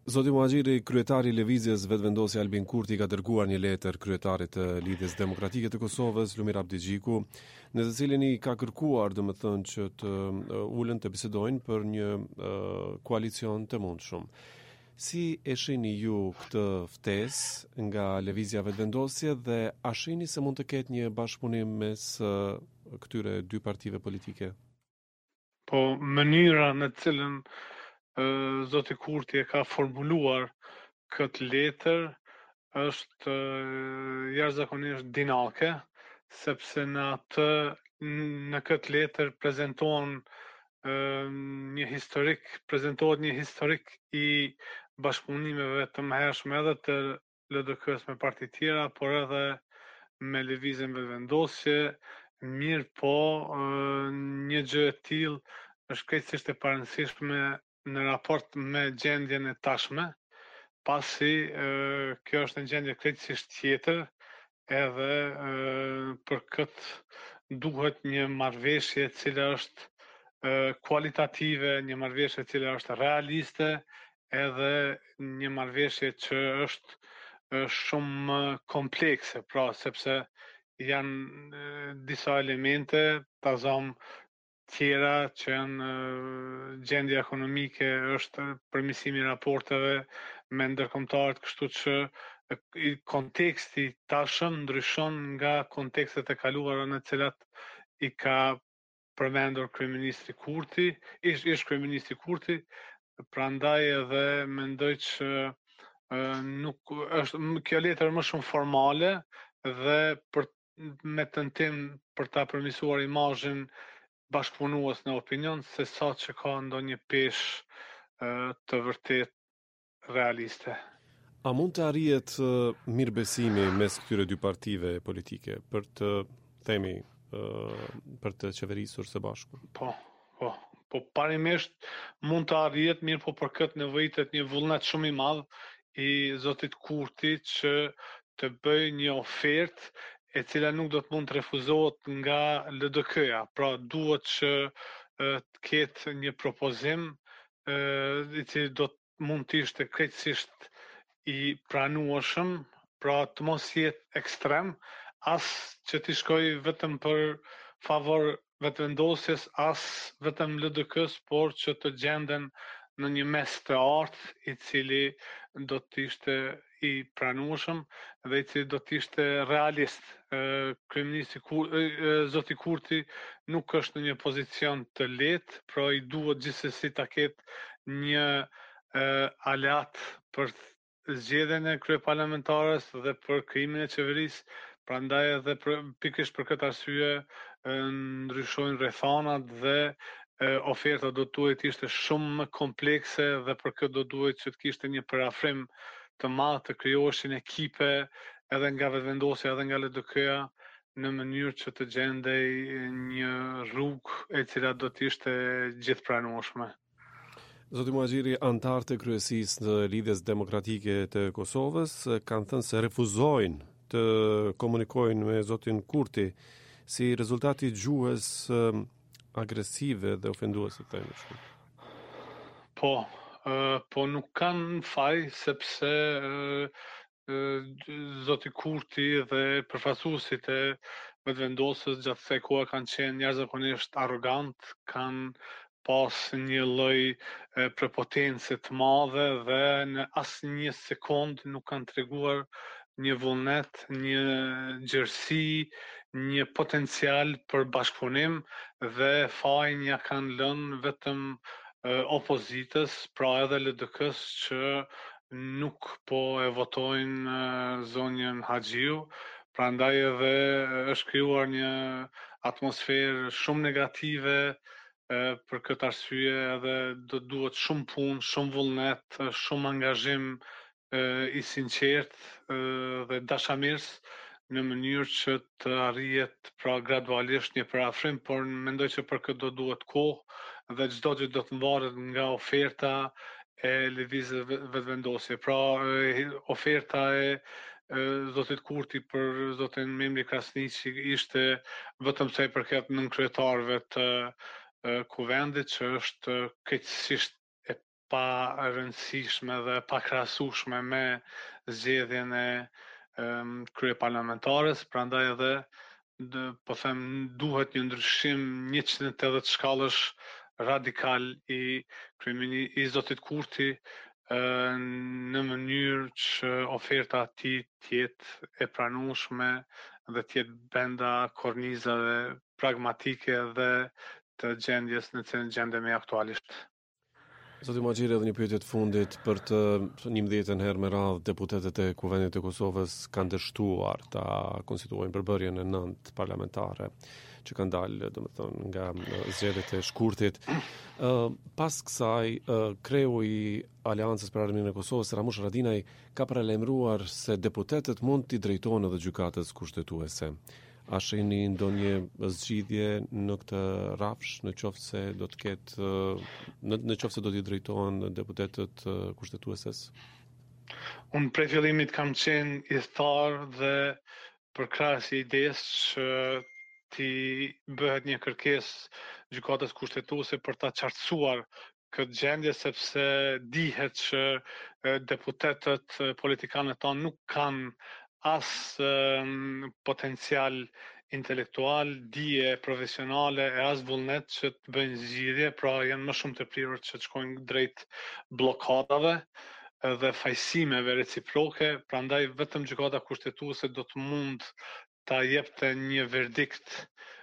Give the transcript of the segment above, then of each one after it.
Zoti Muhaxhiri, kryetari i Lëvizjes Vetëvendosja Albin Kurti ka dërguar një letër kryetarit të Lidhjes Demokratike të Kosovës, Lumir Abdi Xhiku, në të cilin i ka kërkuar, domethënë, që të ulen të bisedojnë për një koalicion të mundshëm. Si e shihni ju këtë ftesë nga Lëvizja Vetëvendosje dhe a shihni se mund të ketë një bashkëpunim mes këtyre dy partive politike? Po mënyra në të cilën zoti Kurti e ka formuluar këtë letër është jashtëzakonisht dinake, sepse në këtë letër prezentohet një historik i bashkëpunimeve të mëhershme edhe të LDK-s me parti tjera, por edhe me Lëvizjen Vetëvendosje. Mirë po, një gjë e tillë është krejtësisht e parëndësishme në raport me gjendjen e tashme, pasi kjo është një gjendje krejtësisht tjetër, edhe për këtë duhet një marrëveshje e cila është kualitative, një marrëveshje e cila është realiste, edhe një marrëveshje që është shumë komplekse, pra sepse janë disa elemente, tazom tjera që janë gjendja ekonomike, është përmirësimi i raporteve me ndërkombëtarët, kështu që konteksti tashëm ndryshon nga kontekstet e kaluara në të cilat i ka përmendur kryeministri Kurti, ish kryeministri Kurti, prandaj edhe mendoj që nuk është kjo letër më shumë formale dhe me tentim për ta përmirësuar imazhin bashkëpunues në opinion, se sa që ka ndonjë peshë të vërtet realiste. A mund të arrihet mirëbesimi mes këtyre dy partive politike për të për të qeverisur së bashku? Po parimisht mund të arrihet, mirë po për këtë nevojitet një vullnet shumë i madh i zotit Kurti që të bëjë një ofertë e cila nuk do të mund të refuzohet nga LDK-ja. Pra duhet që të ketë një propozim i cili mund të ishte krejtësisht i pranueshëm, pra të mos jetë ekstrem, as që t'i shkoj vetëm për favor vetëvendosjes, as vetëm LDK-s, por që të gjenden në një mes të artë i cili do të ishte i pranueshëm dhe i cili do të ishte realist. Zoti Kurti nuk është në një pozicion të lehtë, pra i duhet gjithsesi ta ketë një aleat për zgjedhjen e kryeparlamentares dhe për krijimin e qeverisë. Prandaj edhe pikërisht për këtë arsye ndryshojnë rrethanat dhe oferta do duhet ishte shumë më komplekse dhe për këtë do duhet që të kishte një parafrim të madh, të krijoheshin ekipe edhe nga vetëvendosja edhe nga LDK-ja në mënyrë që të gjendej një rrugë e cila do të ishte gjithëpranueshme. Zoti Muhaxhiri, antarët e kryesisë të Lidhjes Demokratike të Kosovës kanë thënë se refuzojnë të komunikojnë me zotin Kurti si rezultati gjuhës agresive dhe ofenduese të tij. Po nuk kanë faj, sepse zoti Kurti dhe përfaqësuesit e vetëvendosjes gjatë kësaj kohe kanë qenë jashtëzakonisht arrogant, kanë pas një lloj prepotence të madhe dhe në asnjë sekond nuk kanë treguar një vullnet, një gjerësi, një potencial për bashkëpunim dhe fajin ja kanë lënë vetëm opozitës, pra edhe LDK-s që nuk po e votojnë zonjën Haxhiu, prandaj edhe është krijuar një atmosferë shumë negative. Për këtë arsye edhe do duhet shumë punë, shumë vullnet, shumë angazhim i sinqertë dhe dashamirës në mënyrë që të arrihet pra gradualisht një parafrim, por mendoj që për këtë do duhet kohë dhe çdo gjë do të varet nga oferta e lëvizjes vetëvendosje. Pra oferta e zotit Kurti për zotin Memri Krasniqi ishte vetëm sa i përket nënkryetarëve të kuvendit, që është krejtësisht pa rëndësishme dhe pa krahasueshme me zgjedhjen e kryeparlamentares, prandaj edhe po them duhet një ndryshim 180 shkallësh radikal i Zotit Kurti në mënyrë që oferta e tij të jetë e pranueshme dhe të jetë brenda kornizave pragmatike dhe të gjendjes në cilën gjendemi aktualisht. Zoti Maxhiri, edhe një pyetje të fundit për të 11 herë me radhë deputetët e Kuvendit të Kosovës kanë dështuar ta konstituojnë përbërjen e 9 parlamentare që kanë dalë, domethënë, nga zgjedhjet e shkurtit. Pas kësaj, kreu i Aleancës për Armiqsinë e Kosovës, Ramush Haradinaj, ka paralajmëruar se deputetët mund t'i drejtohen edhe gjykatës kushtetuese. A shihni ndonjë zgjidhje në këtë rrafsh, në qoftë se do të ketë në qoftë se do t'i drejtohen deputetët kushtetueses? Unë prej fillimit kam qenë i tharë dhe përkrahas i idesë që ti bëhet një kërkesë gjykatës kushtetuese për ta qartësuar këtë gjendje, sepse dihet që deputetët politikanët tonë nuk kanë as potencial intelektual, dije profesionale e as vullnet që të bëjnë zgjidhje, pra janë më shumë të prirur që të shkojnë drejt blokadave dhe fajsimeve reciproke, prandaj vetëm gjykata kushtetuese do të mund ta jepte një verdikt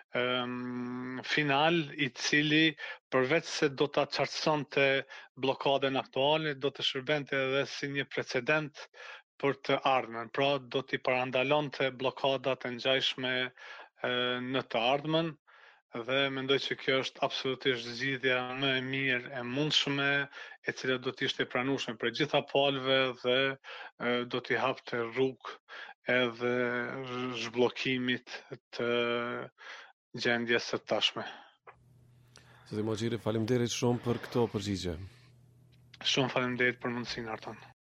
final i cili përveç se do ta qartësonte blokadën aktuale, do të shërbente edhe si një precedent për të ardhmen. Pra do t'i parandalonte blokadat e ngjashme në të ardhmen dhe mendoj që kjo është absolutisht zgjidhja më e mirë e mundshme, e cila do të ishte e pranueshme për gjitha palëve dhe do t'i hapte rrugë edhe zhbllokimit të gjendjes së tashme. Zoti Maxhiri, faleminderit shumë për këto përgjigje. Shumë faleminderit për mundësinë, Artan.